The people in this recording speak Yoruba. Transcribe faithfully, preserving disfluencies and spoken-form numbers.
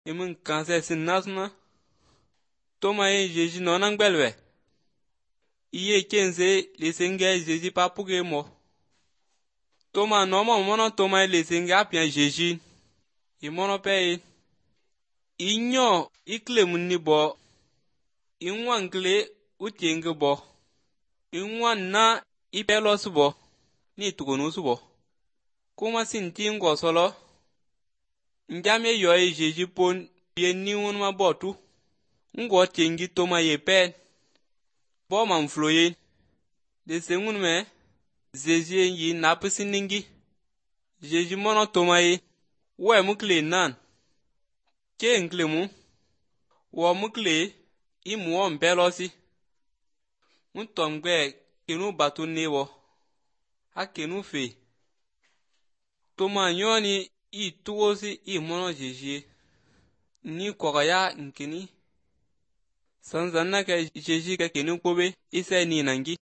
imun kanse sin nasna toma ye Jésus nona ngbelwe iye kense lesenga Jésus papuge mo toma noma mono toma lesenga apia Jésus imono pe inyo ikle munni bo inwan kle utienge bo inwan na ipelo subo ni tugonu subo kuma sinti ngo solo njame yo e Jésus pon ye ni won ma botu ngo tengi toma ye pen bo man floye de sengun me Jésus yi napisiningi Jésus mono toma ye we mukle nan ke nkle mu wo mukle imu on belosi mutomgbe kenu batu nebo akenu fe toma nyoni i tuosi i mono Jésus ni kokaya nkini sanzanna ke Jésus ke kenu kobe isa ni nangi